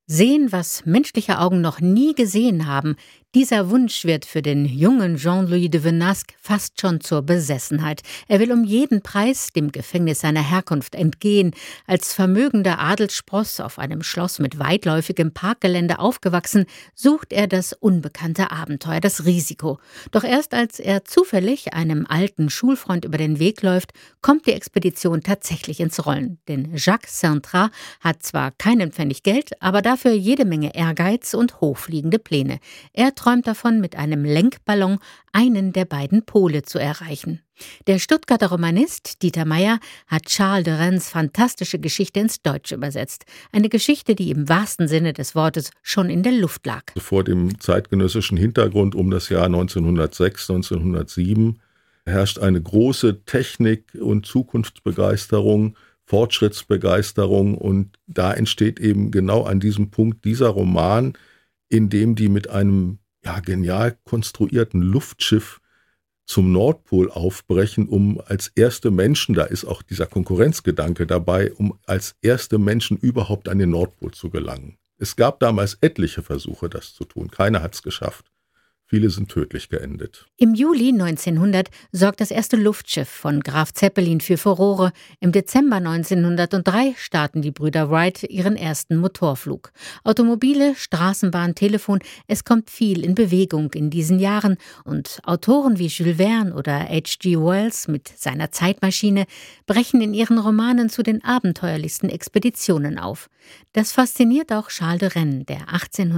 Sehen, was menschliche Augen noch nie gesehen haben. Dieser Wunsch wird für den jungen Jean-Louis de Venasque fast schon zur Besessenheit. Er will um jeden Preis dem Gefängnis seiner Herkunft entgehen. Als vermögender Adelsspross auf einem Schloss mit weitläufigem Parkgelände aufgewachsen, sucht er das unbekannte Abenteuer, das Risiko. Doch erst als er zufällig einem alten Schulfreund über den Weg läuft, kommt die Expedition tatsächlich ins Rollen. Denn Jacques Saintrat hat zwar keinen Pfennig Geld, aber dafür jede Menge Ehrgeiz und hochfliegende Pläne. Er träumt davon, mit einem Lenkballon einen der beiden Pole zu erreichen. Der Stuttgarter Romanist Dieter Meier hat Charles de Rennes fantastische Geschichte ins Deutsche übersetzt. Eine Geschichte, die im wahrsten Sinne des Wortes schon in der Luft lag. Vor dem zeitgenössischen Hintergrund um das Jahr 1906, 1907 herrscht eine große Technik- und Zukunftsbegeisterung, Fortschrittsbegeisterung, und da entsteht eben genau an diesem Punkt dieser Roman, in dem die mit einem genial konstruierten Luftschiff zum Nordpol aufbrechen, um als erste Menschen, da ist auch dieser Konkurrenzgedanke dabei, um als erste Menschen überhaupt an den Nordpol zu gelangen. Es gab damals etliche Versuche, das zu tun. Keiner hat es geschafft. Viele sind tödlich geendet. Im Juli 1900 sorgt das erste Luftschiff von Graf Zeppelin für Furore. Im Dezember 1903 starten die Brüder Wright ihren ersten Motorflug. Automobile, Straßenbahn, Telefon, es kommt viel in Bewegung in diesen Jahren. Und Autoren wie Jules Verne oder H.G. Wells mit seiner Zeitmaschine brechen in ihren Romanen zu den abenteuerlichsten Expeditionen auf. Das fasziniert auch Charles de Rennes, der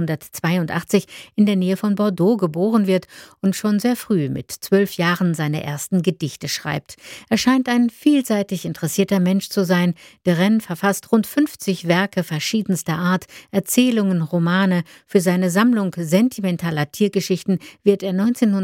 1882 in der Nähe von Bordeaux geboren wird und schon sehr früh mit 12 Jahren seine ersten Gedichte schreibt. Er scheint ein vielseitig interessierter Mensch zu sein. De Rennes verfasst rund 50 Werke verschiedenster Art, Erzählungen, Romane. Für seine Sammlung sentimentaler Tiergeschichten wird er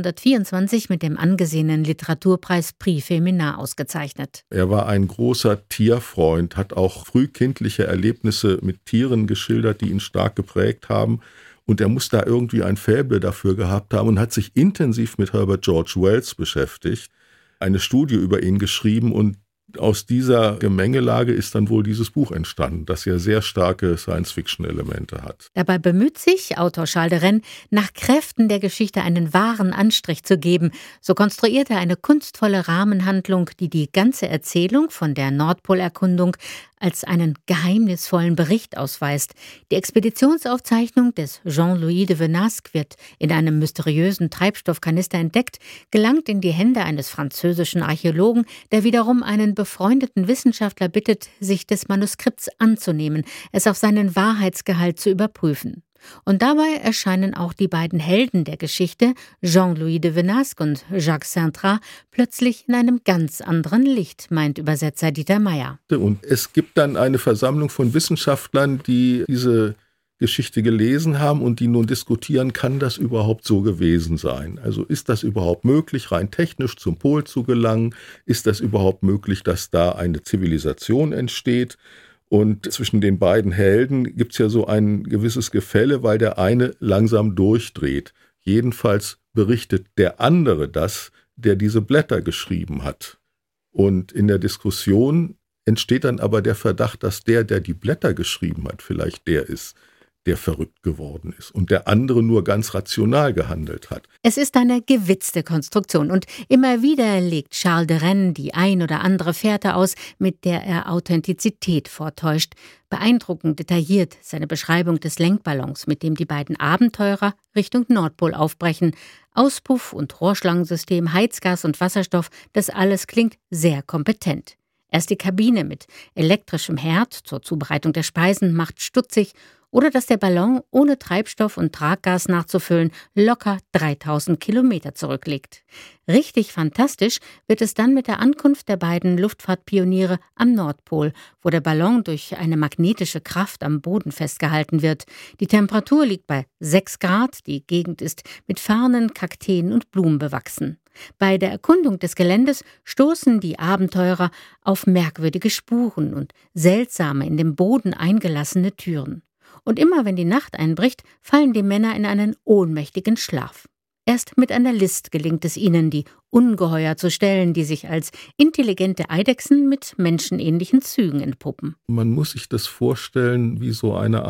1924 mit dem angesehenen Literaturpreis Prix Féminin ausgezeichnet. Er war ein großer Tierfreund, hat auch frühkindliche Erlebnisse mit Tieren geschildert, die ihn stark geprägt haben. Und er muss da irgendwie ein Faible dafür gehabt haben und hat sich intensiv mit Herbert George Wells beschäftigt, eine Studie über ihn geschrieben, und aus dieser Gemengelage ist dann wohl dieses Buch entstanden, das ja sehr starke Science-Fiction-Elemente hat. Dabei bemüht sich Autor Charles de Rennes, nach Kräften der Geschichte einen wahren Anstrich zu geben. So konstruiert er eine kunstvolle Rahmenhandlung, die die ganze Erzählung von der Nordpolerkundung als einen geheimnisvollen Bericht ausweist. Die Expeditionsaufzeichnung des Jean-Louis de Venasque wird in einem mysteriösen Treibstoffkanister entdeckt, gelangt in die Hände eines französischen Archäologen, der wiederum einen befreundeten Wissenschaftler bittet, sich des Manuskripts anzunehmen, es auf seinen Wahrheitsgehalt zu überprüfen. Und dabei erscheinen auch die beiden Helden der Geschichte, Jean-Louis de Venasque und Jacques Saintrat, plötzlich in einem ganz anderen Licht, meint Übersetzer Dieter Meier. Und es gibt dann eine Versammlung von Wissenschaftlern, die diese Geschichte gelesen haben und die nun diskutieren, kann das überhaupt so gewesen sein? Also ist das überhaupt möglich, rein technisch zum Pol zu gelangen? Ist das überhaupt möglich, dass da eine Zivilisation entsteht? Und zwischen den beiden Helden gibt es ja so ein gewisses Gefälle, weil der eine langsam durchdreht. Jedenfalls berichtet der andere das, der diese Blätter geschrieben hat. Und in der Diskussion entsteht dann aber der Verdacht, dass der die Blätter geschrieben hat, vielleicht der ist, der verrückt geworden ist und der andere nur ganz rational gehandelt hat. Es ist eine gewitzte Konstruktion und immer wieder legt Charles de Rennes die ein oder andere Fährte aus, mit der er Authentizität vortäuscht. Beeindruckend detailliert seine Beschreibung des Lenkballons, mit dem die beiden Abenteurer Richtung Nordpol aufbrechen. Auspuff- und Rohrschlangensystem, Heizgas und Wasserstoff, das alles klingt sehr kompetent. Erst die Kabine mit elektrischem Herd zur Zubereitung der Speisen macht stutzig, oder dass der Ballon ohne Treibstoff und Traggas nachzufüllen locker 3000 Kilometer zurücklegt. Richtig fantastisch wird es dann mit der Ankunft der beiden Luftfahrtpioniere am Nordpol, wo der Ballon durch eine magnetische Kraft am Boden festgehalten wird. Die Temperatur liegt bei 6 Grad, die Gegend ist mit Farnen, Kakteen und Blumen bewachsen. Bei der Erkundung des Geländes stoßen die Abenteurer auf merkwürdige Spuren und seltsame, in den Boden eingelassene Türen. Und immer wenn die Nacht einbricht, fallen die Männer in einen ohnmächtigen Schlaf. Erst mit einer List gelingt es ihnen, die Ungeheuer zu stellen, die sich als intelligente Eidechsen mit menschenähnlichen Zügen entpuppen. Man muss sich das vorstellen wie so eine Art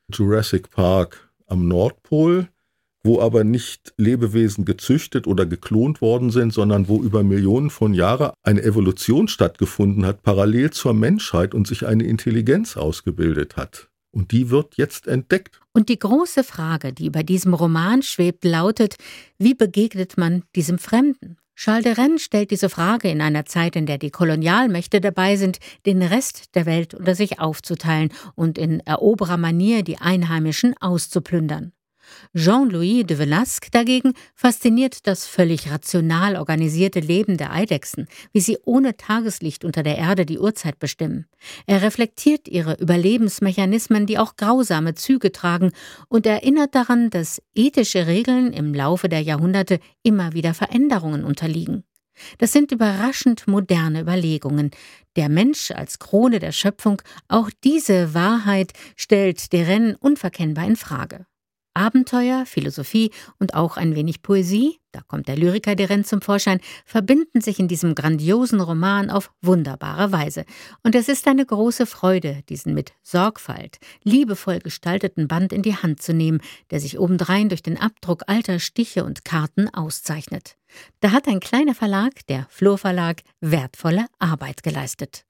Jurassic Park am Nordpol, wo aber nicht Lebewesen gezüchtet oder geklont worden sind, sondern wo über Millionen von Jahren eine Evolution stattgefunden hat, parallel zur Menschheit und sich eine Intelligenz ausgebildet hat. Und die wird jetzt entdeckt. Und die große Frage, die über diesem Roman schwebt, lautet: Wie begegnet man diesem Fremden? Charles de Rennes stellt diese Frage in einer Zeit, in der die Kolonialmächte dabei sind, den Rest der Welt unter sich aufzuteilen und in Eroberermanier die Einheimischen auszuplündern. Jean-Louis de Velasque dagegen fasziniert das völlig rational organisierte Leben der Eidechsen, wie sie ohne Tageslicht unter der Erde die Uhrzeit bestimmen. Er reflektiert ihre Überlebensmechanismen, die auch grausame Züge tragen, und erinnert daran, dass ethische Regeln im Laufe der Jahrhunderte immer wieder Veränderungen unterliegen. Das sind überraschend moderne Überlegungen. Der Mensch als Krone der Schöpfung, auch diese Wahrheit stellt de Rennes unverkennbar in Frage. Abenteuer, Philosophie und auch ein wenig Poesie, da kommt der Lyriker de Rennes zum Vorschein, verbinden sich in diesem grandiosen Roman auf wunderbare Weise. Und es ist eine große Freude, diesen mit Sorgfalt, liebevoll gestalteten Band in die Hand zu nehmen, der sich obendrein durch den Abdruck alter Stiche und Karten auszeichnet. Da hat ein kleiner Verlag, der Flor Verlag, wertvolle Arbeit geleistet.